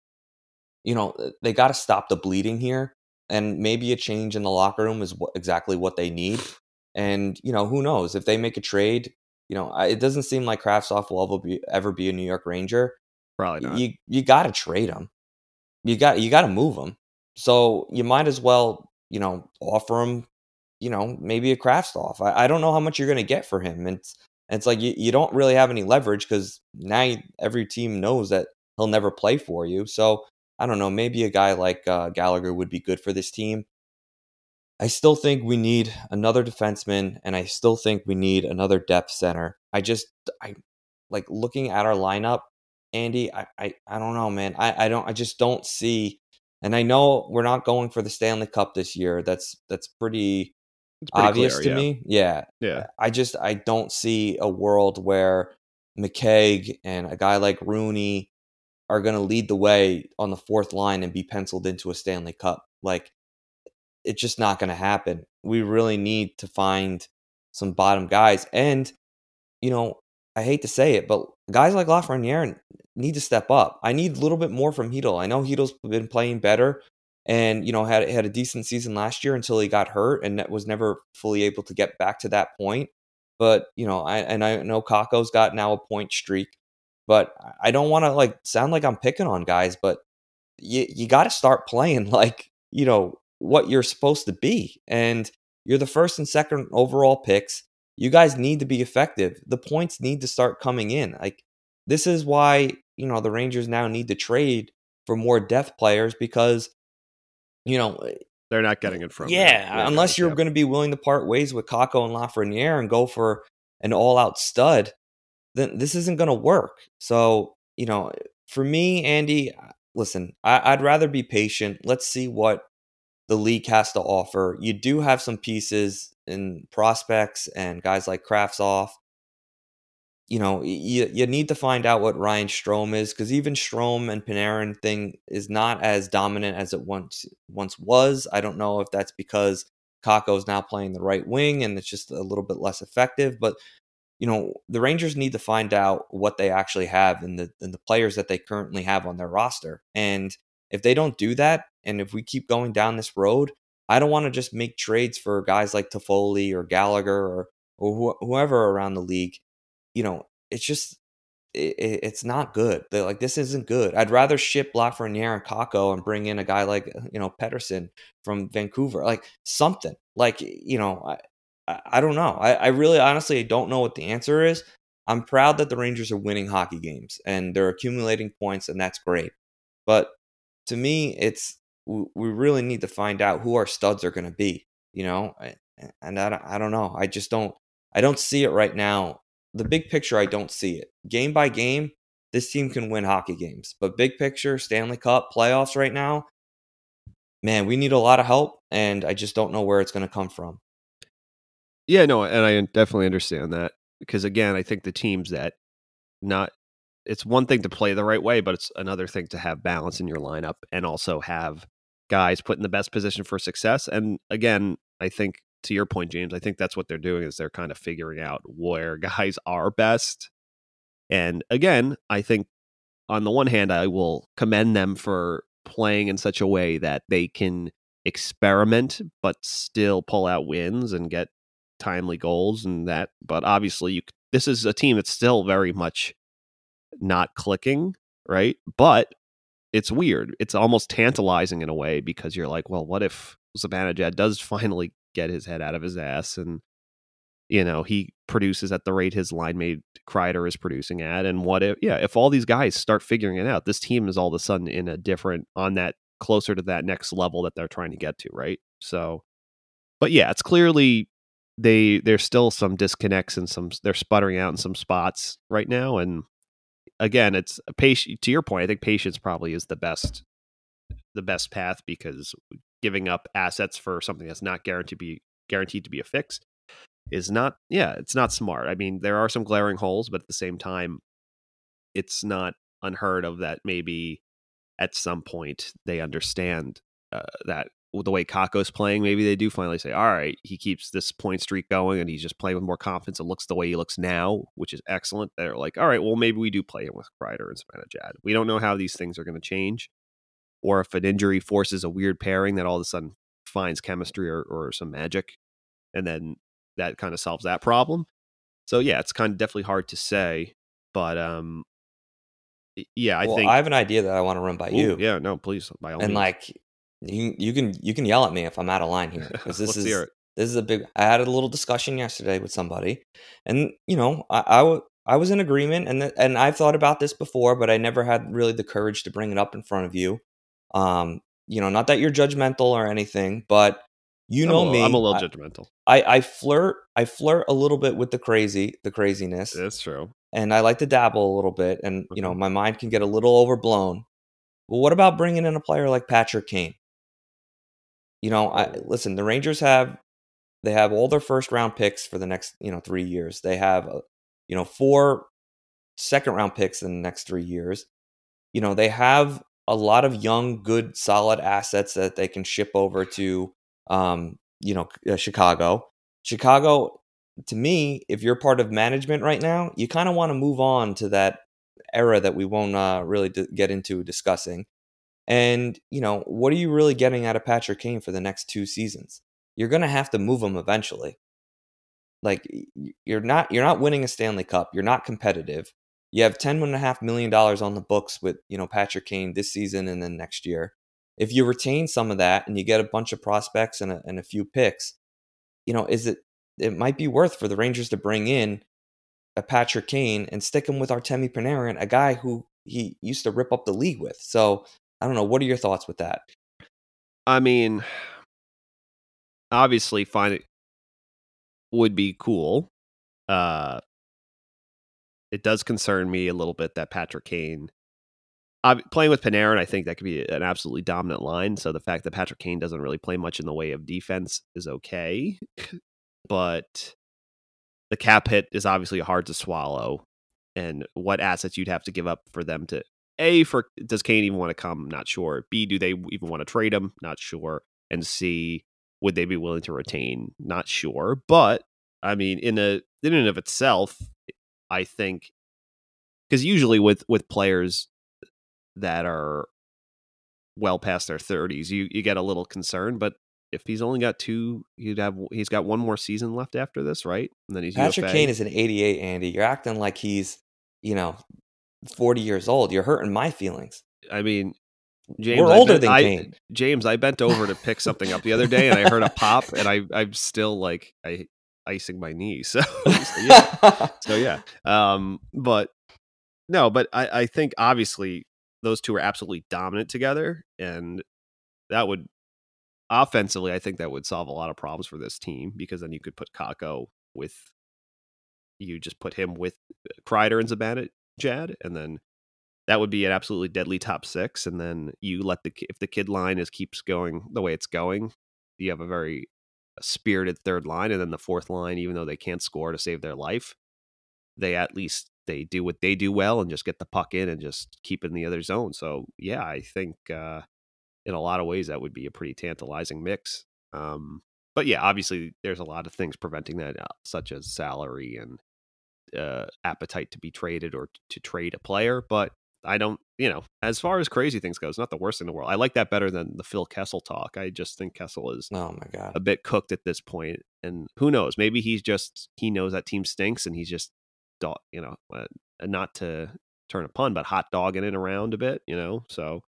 they got to stop the bleeding here, and maybe a change in the locker room is exactly what they need. And who knows if they make a trade? It doesn't seem like Kravtsov will ever be a New York Ranger. Probably not. You got to trade him. You got to move him. So you might as well offer him maybe a Kravtsov. I don't know how much you're going to get for him. It's like you don't really have any leverage because now every team knows that he'll never play for you. So I don't know. Maybe a guy like Gallagher would be good for this team. I still think we need another defenseman, and I still think we need another depth center. I like looking at our lineup, Andy. I don't know, man. I just don't see. And I know we're not going for the Stanley Cup this year. That's pretty It's pretty obvious clear. to Yeah. me. Yeah. Yeah. I don't see a world where McKegg and a guy like Rooney are going to lead the way on the fourth line and be penciled into a Stanley Cup. Like, it's just not going to happen. We really need to find some bottom guys. And, I hate to say it, but guys like Lafreniere need to step up. I need a little bit more from Hedl. I know Hedl's been playing better and, had a decent season last year until he got hurt and was never fully able to get back to that point. But, I know Kakko's got now a point streak, but I don't want to sound like I'm picking on guys, but you got to start playing what you're supposed to be. And you're the first and second overall picks. You guys need to be effective. The points need to start coming in. Like, this is why, the Rangers now need to trade for more depth players because, They're not getting it from yeah, unless you're going to be willing to part ways with Kakko and Lafreniere and go for an all-out stud, then this isn't going to work. So, for me, Andy, listen, I'd rather be patient. Let's see what the league has to offer. You do have some pieces in prospects and guys like Kravtsov. You need to find out what Ryan Strome is, because even Strome and Panarin thing is not as dominant as it once was. I don't know if that's because Kakko's now playing the right wing and it's just a little bit less effective, but the Rangers need to find out what they actually have in the players that they currently have on their roster. And if they don't do that, and if we keep going down this road, I don't want to just make trades for guys like Toffoli or Gallagher or whoever around the league. It's just it's not good. They're like, this isn't good. I'd rather ship Lafreniere and Kakko and bring in a guy like Pettersson from Vancouver, like something like I don't know. I really honestly don't know what the answer is. I'm proud that the Rangers are winning hockey games and they're accumulating points, and that's great. But to me, we really need to find out who our studs are going to be. And I don't know. I don't see it right now. The big picture, I don't see it. Game by game, this team can win hockey games. But big picture, Stanley Cup, playoffs right now, man, we need a lot of help, and I just don't know where it's going to come from. Yeah, no, and I definitely understand that, because again, I think the teams that it's one thing to play the right way, but it's another thing to have balance in your lineup and also have guys put in the best position for success. And again, I think to your point, James, I think that's what they're doing, is they're kind of figuring out where guys are best. And again, I think on the one hand, I will commend them for playing in such a way that they can experiment, but still pull out wins and get timely goals and that. But obviously, this is a team that's still very much not clicking, right? But it's weird. It's almost tantalizing in a way because you're like, well, what if Zibanejad does finally get his head out of his ass and he produces at the rate his line mate Kreider is producing at, and what if all these guys start figuring it out, this team is all of a sudden in a different closer to that next level that they're trying to get to, right? So, but yeah, it's clearly there's still some disconnects and they're sputtering out in some spots right now, and again, it's to your point, I think patience probably is the best path, because giving up assets for something that's not guaranteed to be a fix is not, it's not smart. I mean, there are some glaring holes, but at the same time, it's not unheard of that maybe at some point they understand that the way Kakko's playing, maybe they do finally say, all right, he keeps this point streak going and he's just playing with more confidence and looks the way he looks now, which is excellent. They're like, all right, well, maybe we do play him with Kreider and Zibanejad. We don't know how these things are going to change, or if an injury forces a weird pairing that all of a sudden finds chemistry or some magic, and then that kind of solves that problem. So yeah, it's kind of definitely hard to say, but yeah, I think I have an idea that I want to run by you. Yeah, no, please, by all means. And like, you can yell at me if I'm out of line here, because Let's hear it. This is a big. I had a little discussion yesterday with somebody, and I was in agreement, and I've thought about this before, but I never had really the courage to bring it up in front of you. Not that you're judgmental or anything, but me. I'm a little judgmental. I flirt a little bit with the craziness. That's true. And I like to dabble a little bit, and my mind can get a little overblown. Well, what about bringing in a player like Patrick Kane? Listen, the Rangers have all their first round picks for the next 3 years. They have 4 second round picks in the next 3 years. They have a lot of young, good, solid assets that they can ship over to Chicago. Chicago, to me, if you're part of management right now, you kind of want to move on to that era that we won't really get into discussing. And, what are you really getting out of Patrick Kane for the next 2 seasons? You're going to have to move him eventually. Like, you're not winning a Stanley Cup. You're not competitive. You have $10.5 million on the books with, Patrick Kane this season and then next year. If you retain some of that and you get a bunch of prospects and a few picks, it might be worth for the Rangers to bring in a Patrick Kane and stick him with Artemi Panarin, a guy who he used to rip up the league with. So, I don't know. What are your thoughts with that? I mean, obviously, fine, it would be cool. It does concern me a little bit that Patrick Kane, playing with Panarin, I think that could be an absolutely dominant line. So the fact that Patrick Kane doesn't really play much in the way of defense is okay. But the cap hit is obviously hard to swallow. And what assets you'd have to give up for them to... does Kane even want to come? Not sure. B, do they even want to trade him? Not sure. And C, would they be willing to retain? Not sure. But, I mean, in and of itself, I think... Because usually with players that are well past their 30s, you get a little concerned, but if he's only got 2, he's got 1 more season left after this, right? And then he's Patrick Kane is an 88, Andy. You're acting like he's 40 years old. You're hurting my feelings. I mean, James, we're older than Kane. James, I bent over to pick something up the other day and I heard a pop, and I'm still like icing my knee. So yeah. But no, but I think obviously those two are absolutely dominant together, and that would offensively, I think that would solve a lot of problems for this team, because then you could put Kakko you just put him with Kreider and Zibanejad, and then that would be an absolutely deadly top 6. And then you let if the kid line keeps going the way it's going, you have a very spirited third line, and then the fourth line, even though they can't score to save their life, they do what they do well and just get the puck in and just keep in the other zone. So yeah, I think in a lot of ways that would be a pretty tantalizing mix. But yeah, obviously there's a lot of things preventing that, such as salary and appetite to be traded or to trade a player. But I don't, as far as crazy things go, it's not the worst in the world. I like that better than the Phil Kessel talk. I just think Kessel is Oh my god. a bit cooked at this point, and who knows? Maybe he knows that team stinks, and he's just, not to turn a pun, but hot dogging it around a bit, So,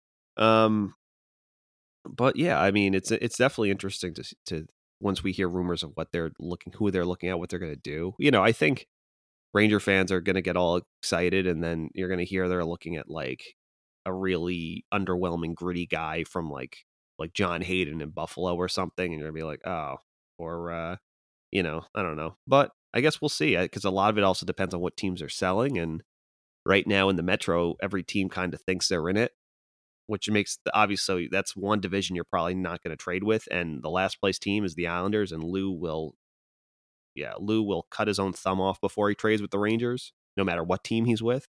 but yeah, I mean, it's definitely interesting to once we hear rumors of who they're looking at, what they're going to do. I think Ranger fans are going to get all excited, and then you're going to hear they're looking at like a really underwhelming, gritty guy from like John Hayden in Buffalo or something, and you're going to be like, oh, or I don't know, but I guess we'll see, because a lot of it also depends on what teams are selling, and right now in the Metro, every team kind of thinks they're in it, which makes obviously that's one division you're probably not going to trade with, and the last place team is the Islanders, and Lou will cut his own thumb off before he trades with the Rangers, no matter what team he's with.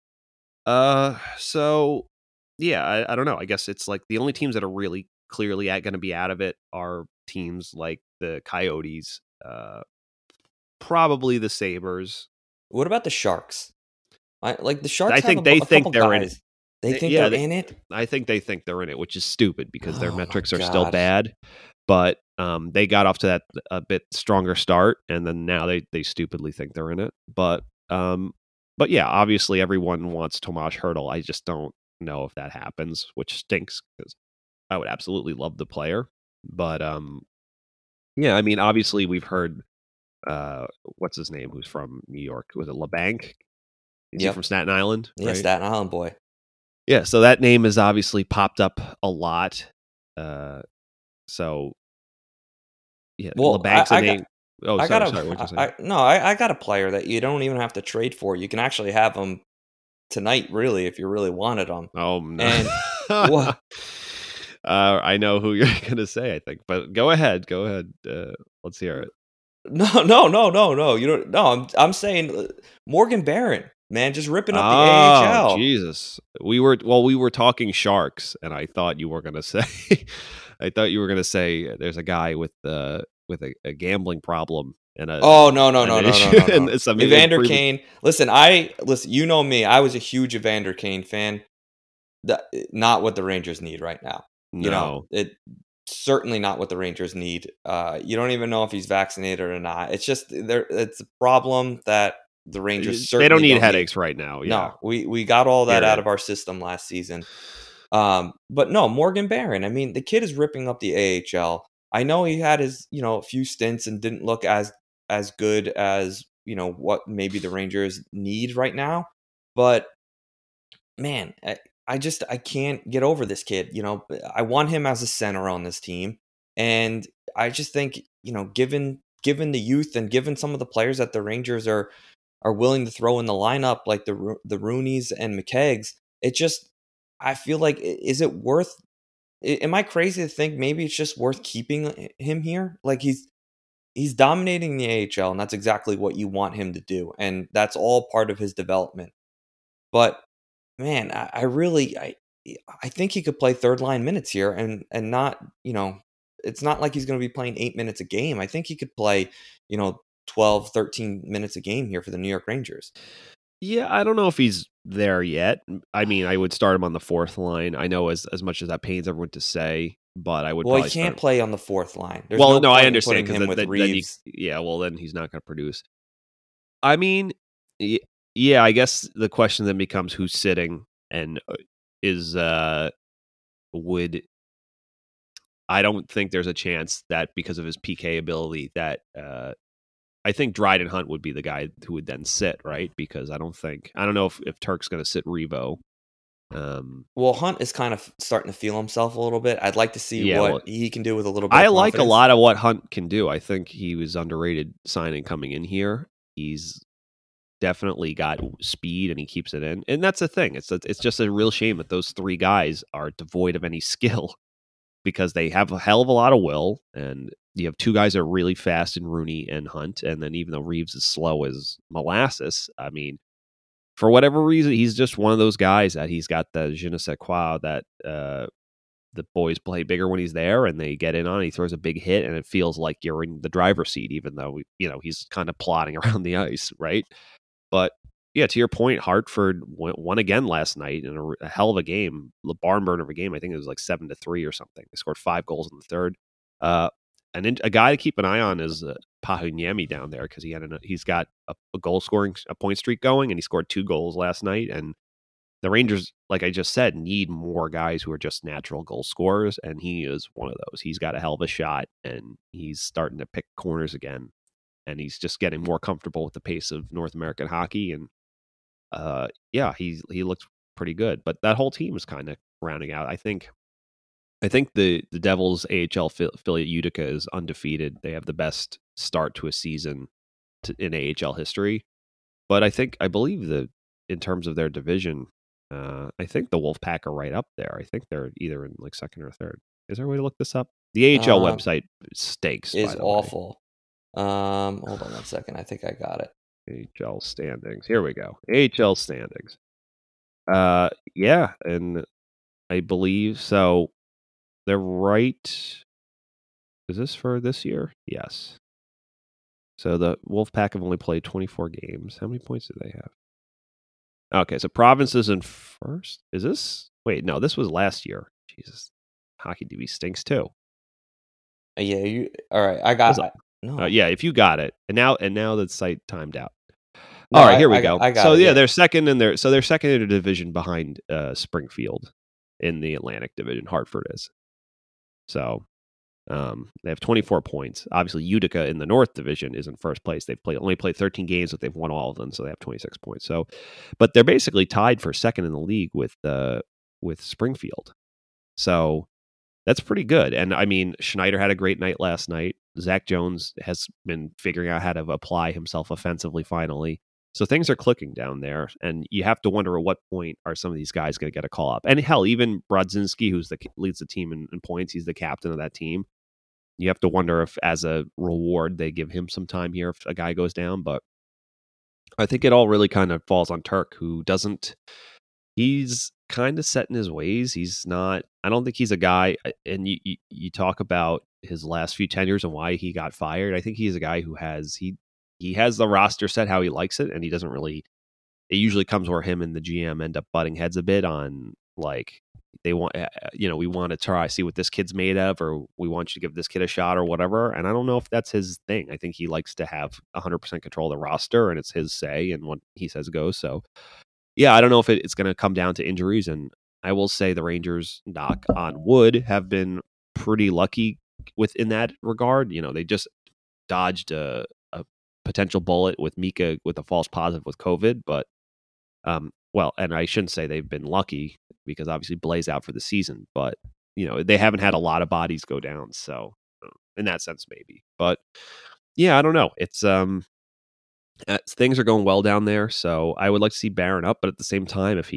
So yeah, I don't know. I guess it's like the only teams that are really clearly going to be out of it are teams like the Coyotes, probably the Sabres. What about the Sharks? The Sharks. I think they think they're in it. They think they're in it. I think they think they're in it, which is stupid because their metrics are God. still bad. But they got off to that a bit stronger start, and then now they stupidly think they're in it. But yeah, obviously everyone wants Tomas Hertl. I just don't know if that happens, which stinks because I would absolutely love the player. But yeah, I mean, obviously we've heard what's his name, who's from New York? Was it LeBanc? Is he from Staten Island? Yeah, right? Staten Island boy. Yeah, so that name has obviously popped up a lot. So yeah, well, LeBanc's a name. I got a player that you don't even have to trade for. You can actually have him tonight, really, if you really wanted him. Oh no! And what? I know who you're gonna say, I think, but go ahead. Let's hear it. No. You don't. No, I'm saying Morgan Barron, man, just ripping up the AHL. Jesus, we were talking Sharks, and I thought you were gonna say, there's a guy with a gambling problem and a no. Evander Kane. Listen, you know me. I was a huge Evander Kane fan. Not what the Rangers need right now. No. Certainly not what the Rangers need. You don't even know if he's vaccinated or not. It's just it's a problem that the Rangers certainly don't need headaches right now. Yeah. No, we got all that out of our system last season. But no, Morgan Barron. I mean, the kid is ripping up the AHL. I know he had his a few stints and didn't look as good as what maybe the Rangers need right now. But man, I can't get over this kid. I want him as a center on this team. And I just think, given the youth and given some of the players that the Rangers are willing to throw in the lineup, like the Rooneys and McKeggs, I feel like, is it worth, am I crazy to think maybe it's just worth keeping him here? Like he's dominating the AHL, and that's exactly what you want him to do. And that's all part of his development. But man, I think he could play third line minutes here and not, it's not like he's going to be playing 8 minutes a game. I think he could play, 12, 13 minutes a game here for the New York Rangers. Yeah, I don't know if he's there yet. I mean, I would start him on the fourth line. I know as much as that pains everyone to say, but I would. Well, he can't play on the fourth line. I understand because then he's not going to produce. I mean, yeah, I guess the question then becomes who's sitting and would. I don't think there's a chance that because of his PK ability that I think Dryden Hunt would be the guy who would then sit, right? Because I don't know if Turk's going to sit Revo. Well, Hunt is kind of starting to feel himself a little bit. I'd like to see what he can do with a little bit. I like a lot of what Hunt can do. I think he was underrated signing coming in here. He's definitely got speed and he keeps it in, and that's the thing. It's just a real shame that those three guys are devoid of any skill because they have a hell of a lot of will, and you have two guys that are really fast in Rooney and Hunt, and then even though Reeves is slow as molasses, I mean, for whatever reason, he's just one of those guys that he's got the je ne sais quoi that the boys play bigger when he's there, and they get in on it. He throws a big hit, and it feels like you're in the driver's seat, even though he's kind of plodding around the ice, right? But yeah, to your point, Hartford won again last night in a hell of a game, the barn burner of a game. I think it was like 7-3 or something. They scored 5 goals in the third. And then a guy to keep an eye on is Pahunyemi down there because he's got a goal scoring, a point streak going, and he scored 2 goals last night. And the Rangers, like I just said, need more guys who are just natural goal scorers, and he is one of those. He's got a hell of a shot, and he's starting to pick corners again, and he's just getting more comfortable with the pace of North American hockey. And yeah, he looked pretty good. But that whole team is kind of rounding out. I think the Devils AHL affiliate Utica is undefeated. They have the best start to a season in AHL history. But I believe that in terms of their division, I think the Wolfpack are right up there. I think they're either in like second or third. Is there a way to look this up? The AHL website stinks. Is awful. Hold on 1 second. I think I got it. AHL standings. Here we go. AHL standings. Yeah, and I believe so. They're right. Is this for this year? Yes. So the Wolfpack have only played 24 games. How many points do they have? Okay, so Province is in first. Is this? Wait, no, this was last year. Jesus, Hockey DB stinks too. Yeah, all right. I got it. No. Yeah, if you got it, and now the site timed out. No, all right, here we go. So yeah, they're second in their second in a division behind Springfield in the Atlantic Division. Hartford is. So they have 24 points. Obviously, Utica in the North Division is in first place. They've only played 13 games, but they've won all of them, so they have 26 points. So, but they're basically tied for second in the league with Springfield. So that's pretty good. And I mean, Schneider had a great night last night. Zach Jones has been figuring out how to apply himself offensively finally. So things are clicking down there, and you have to wonder at what point are some of these guys going to get a call up. And hell, even Brodzinski, who leads the team in points, he's the captain of that team. You have to wonder if, as a reward, they give him some time here if a guy goes down. But I think it all really kind of falls on Turk, who doesn't. He's kind of set in his ways. He's not. I don't think he's a guy. And you talk about his last few tenures and why he got fired. I think he's a guy who has he has the roster set how he likes it, and he doesn't really. It usually comes where him and the GM end up butting heads a bit on like they want, we want to try see what this kid's made of, or we want you to give this kid a shot or whatever. And I don't know if that's his thing. I think he likes to have 100% control of the roster, and it's his say, and what he says goes. So yeah, I don't know if it's going to come down to injuries. And I will say the Rangers, knock on wood, have been pretty lucky within that regard. They just dodged a potential bullet with Mika with a false positive with COVID, but well, and I shouldn't say they've been lucky because obviously Blaze out for the season, but they haven't had a lot of bodies go down, so in that sense maybe. But yeah, I don't know. It's things are going well down there, so I would like to see Barron up, but at the same time, if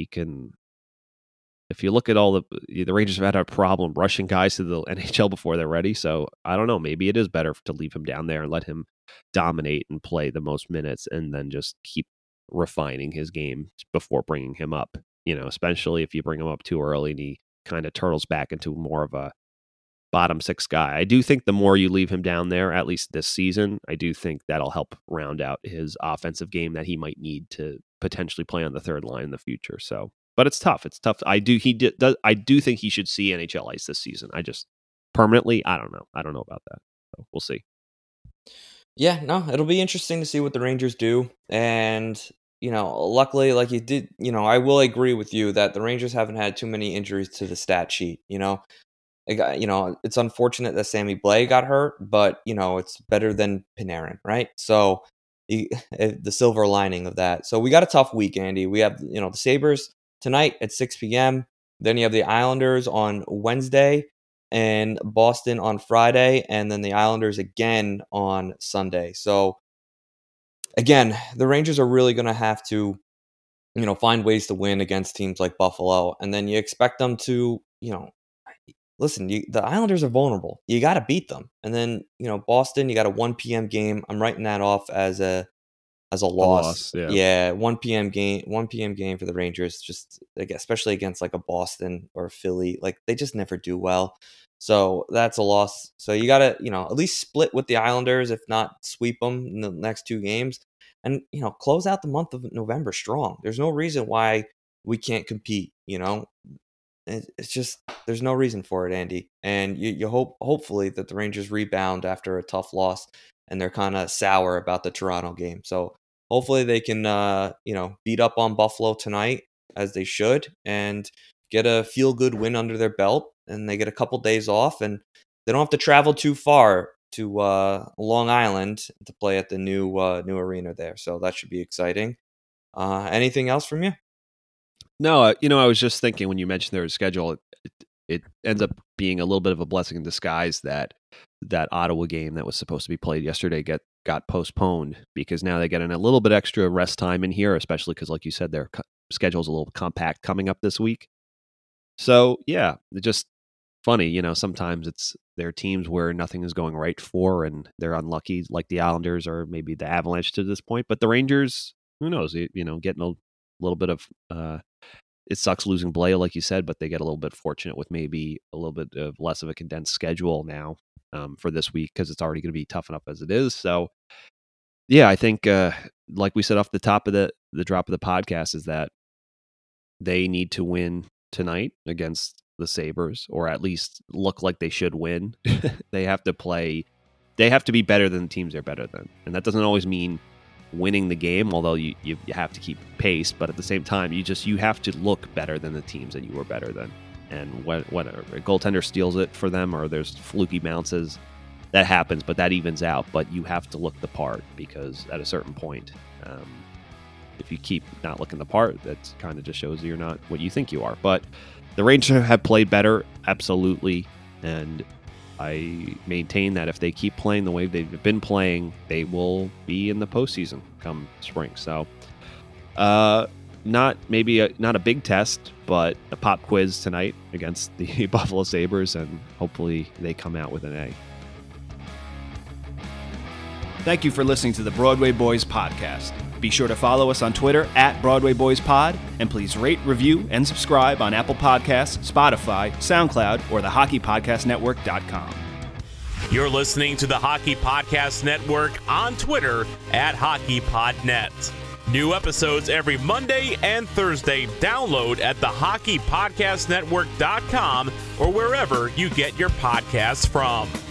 you look at all the Rangers have had a problem rushing guys to the NHL before they're ready, so I don't know. Maybe it is better to leave him down there and let him dominate and play the most minutes, and then just keep refining his game before bringing him up. Especially if you bring him up too early and he kind of turtles back into more of a bottom six guy. I do think the more you leave him down there, at least this season, I do think that'll help round out his offensive game that he might need to potentially play on the third line in the future. So. But it's tough. I do think he should see NHL ice this season. I just permanently, I don't know. I don't know about that. So we'll see. Yeah, no, it'll be interesting to see what the Rangers do. And, luckily, like you did, I will agree with you that the Rangers haven't had too many injuries to the stat sheet. It's unfortunate that Sammy Blais got hurt, but, it's better than Panarin, right? So the silver lining of that. So we got a tough week, Andy. We have, the Sabres tonight at 6 p.m. Then you have the Islanders on Wednesday and Boston on Friday, and then the Islanders again on Sunday. So again, the Rangers are really going to have to, find ways to win against teams like Buffalo. And then you expect them to, listen, the Islanders are vulnerable. You got to beat them. And then, Boston, you got a 1 p.m. game. I'm writing that off as a loss. Yeah, 1 p.m. game for the Rangers, just especially against like a Boston or a Philly. Like they just never do well. So that's a loss. So you got to, at least split with the Islanders, if not sweep them in the next two games. and, close out the month of November strong. There's no reason why we can't compete, It's just, there's no reason for it, Andy. And you hopefully that the Rangers rebound after a tough loss, and they're kind of sour about the Toronto game. So hopefully they can, beat up on Buffalo tonight, as they should, and get a feel-good win under their belt, and they get a couple days off, and they don't have to travel too far to Long Island to play at the new arena there. So that should be exciting. Anything else from you? No, I was just thinking when you mentioned their schedule, it ends up being a little bit of a blessing in disguise that Ottawa game that was supposed to be played yesterday got postponed, because now they get in a little bit extra rest time in here, especially because, like you said, their schedule's a little compact coming up this week. So yeah, it's just funny, sometimes there are teams where nothing is going right for, and they're unlucky, like the Islanders or maybe the Avalanche to this point. But the Rangers, who knows, getting a little bit of it sucks losing Blais, like you said, but they get a little bit fortunate with maybe a little bit of less of a condensed schedule now for this week, because it's already going to be tough enough as it is. So yeah, I think like we said off the top of the drop of the podcast, is that they need to win tonight against the Sabres, or at least look like they should win. They have to be better than the teams they're better than. And that doesn't always mean winning the game, although you have to keep pace, but at the same time, you have to look better than the teams that you were better than. And when a goaltender steals it for them, or there's fluky bounces, that happens, but that evens out. But you have to look the part, because at a certain point, if you keep not looking the part, that kind of just shows that you're not what you think you are. But the Rangers have played better, absolutely, and I maintain that if they keep playing the way they've been playing, they will be in the postseason come spring. So, not a big test, but a pop quiz tonight against the Buffalo Sabres, and hopefully they come out with an A. Thank you for listening to the Broadway Boys podcast. Be sure to follow us on Twitter at Broadway Boys Pod, and please rate, review, and subscribe on Apple Podcasts, Spotify, SoundCloud, or the HockeyPodcastNetwork.com. You're listening to the Hockey Podcast Network on Twitter at HockeyPodNet. New episodes every Monday and Thursday. Download at the HockeyPodcastNetwork.com or wherever you get your podcasts from.